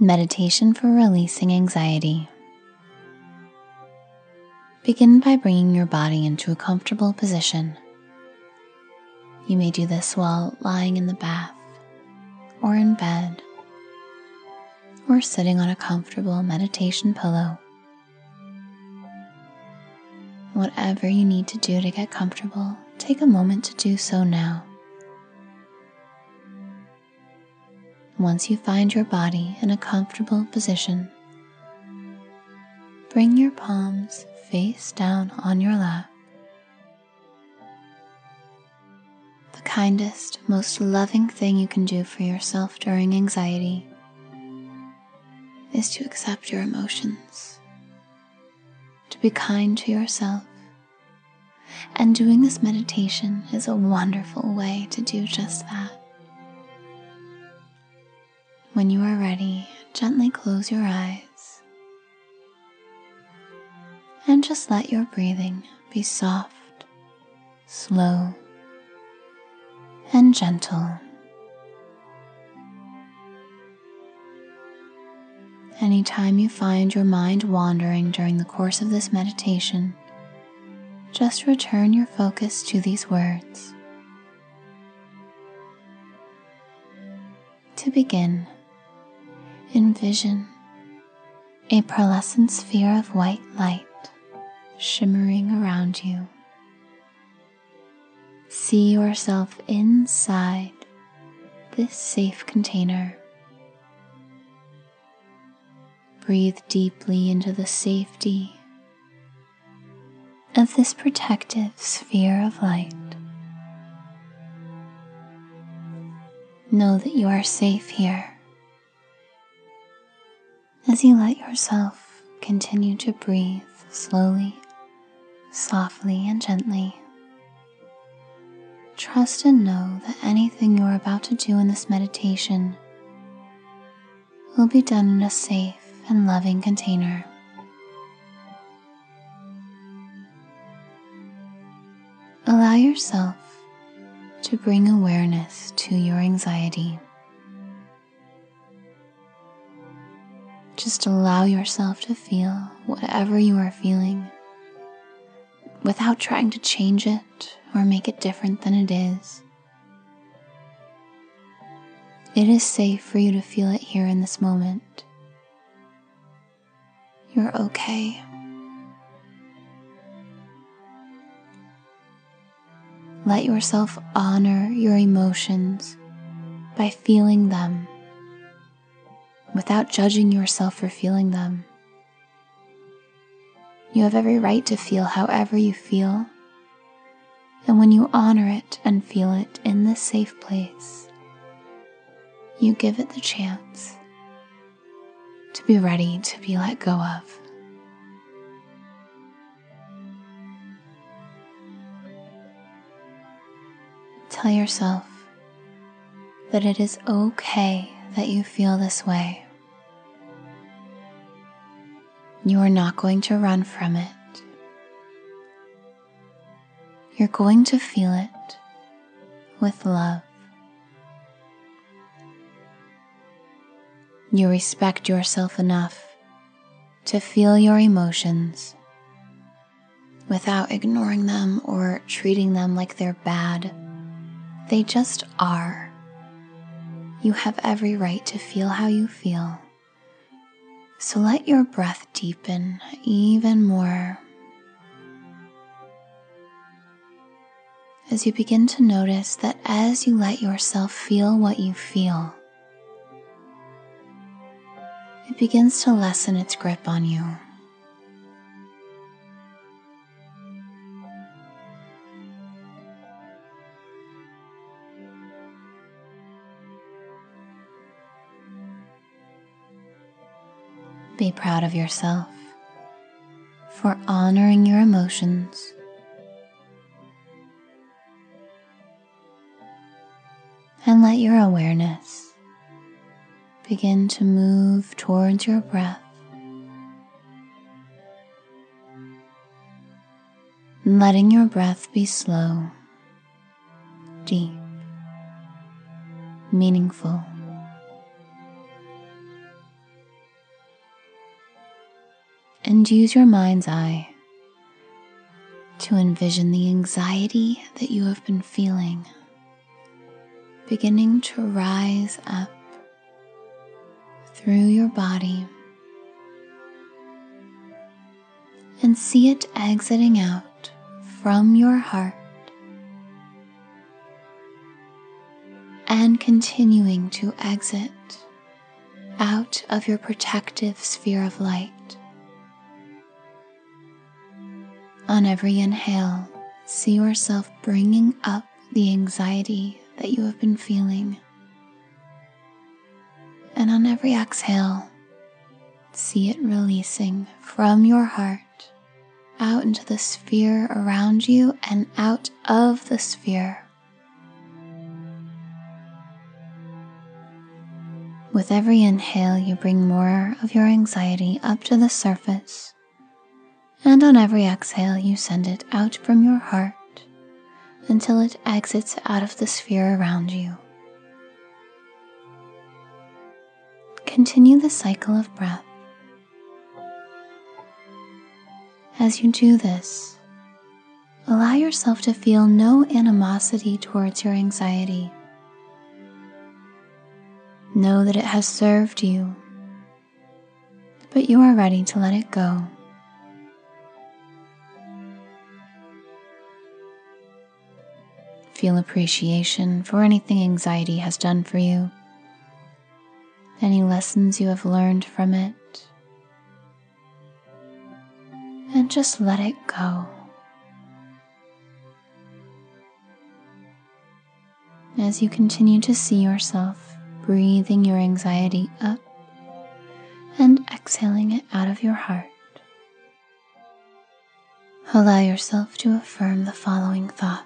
Meditation for releasing anxiety. Begin by bringing your body into a comfortable position. You may do this while lying in the bath, or in bed, or sitting on a comfortable meditation pillow. Whatever you need to do to get comfortable, take a moment to do so now. Once you find your body in a comfortable position, bring your palms face down on your lap. The kindest, most loving thing you can do for yourself during anxiety is to accept your emotions, to be kind to yourself. And doing this meditation is a wonderful way to do just that. When you are ready, gently close your eyes and just let your breathing be soft, slow, and gentle. Anytime you find your mind wandering during the course of this meditation, just return your focus to these words. To begin, envision a pearlescent sphere of white light shimmering around you. See yourself inside this safe container. Breathe deeply into the safety of this protective sphere of light. Know that you are safe here. As you let yourself continue to breathe slowly, softly, and gently, trust and know that anything you're about to do in this meditation will be done in a safe and loving container. Allow yourself to bring awareness to your anxiety. Just allow yourself to feel whatever you are feeling without trying to change it or make it different than it is. It is safe for you to feel it here in this moment. You're okay. Let yourself honor your emotions by feeling them without judging yourself for feeling them. You have every right to feel however you feel, and when you honor it and feel it in this safe place, you give it the chance to be ready to be let go of. Tell yourself that it is okay that you feel this way. You are not going to run from it. You're going to feel it with love. You respect yourself enough to feel your emotions without ignoring them or treating them like they're bad. They just are. You have every right to feel how you feel. So let your breath deepen even more as you begin to notice that as you let yourself feel what you feel, it begins to lessen its grip on you. Be proud of yourself for honoring your emotions and let your awareness begin to move towards your breath, letting your breath be slow, deep, meaningful, and use your mind's eye to envision the anxiety that you have been feeling beginning to rise up through your body, and see it exiting out from your heart and continuing to exit out of your protective sphere of light. On every inhale, see yourself bringing up the anxiety that you have been feeling. And on every exhale, see it releasing from your heart out into the sphere around you and out of the sphere. With every inhale, you bring more of your anxiety up to the surface, and on every exhale, you send it out from your heart until it exits out of the sphere around you. Continue the cycle of breath. As you do this, allow yourself to feel no animosity towards your anxiety. Know that it has served you, but you are ready to let it go. Feel appreciation for anything anxiety has done for you, any lessons you have learned from it, and just let it go. As you continue to see yourself breathing your anxiety up and exhaling it out of your heart, allow yourself to affirm the following thoughts.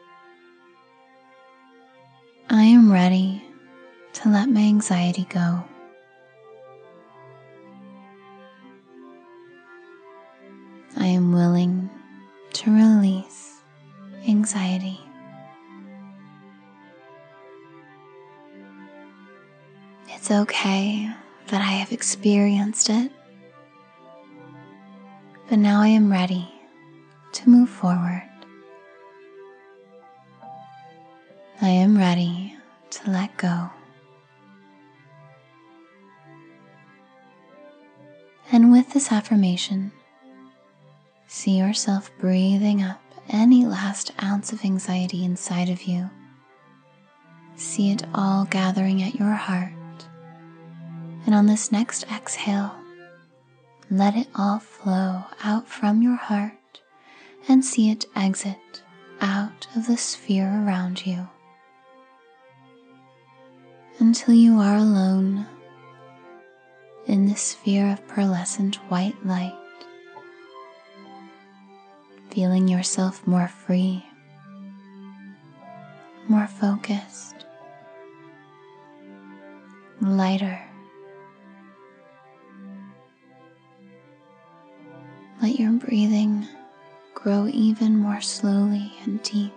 I am ready to let my anxiety go. I am willing to release anxiety. It's okay that I have experienced it, but now I am ready to move forward. I am ready to let go. And with this affirmation, see yourself breathing up any last ounce of anxiety inside of you. See it all gathering at your heart. And on this next exhale, let it all flow out from your heart and see it exit out of the sphere around you until you are alone in the sphere of pearlescent white light, feeling yourself more free, more focused, lighter. Let your breathing grow even more slowly and deep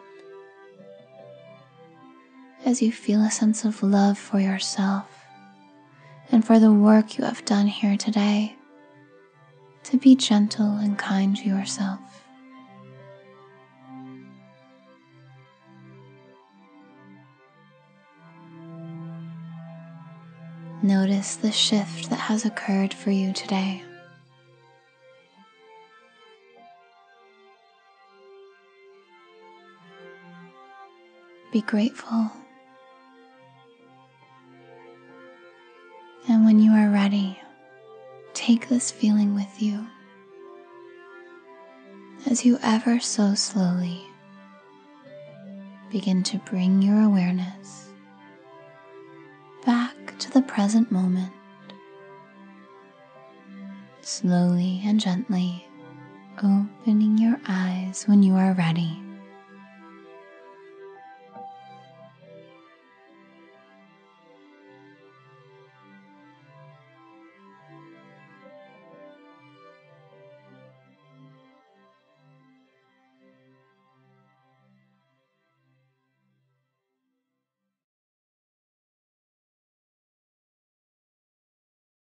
as you feel a sense of love for yourself and for the work you have done here today to be gentle and kind to yourself. Notice the shift that has occurred for you today. Be grateful. And when you are ready, take this feeling with you as you ever so slowly begin to bring your awareness back to the present moment. Slowly and gently opening your eyes when you are ready.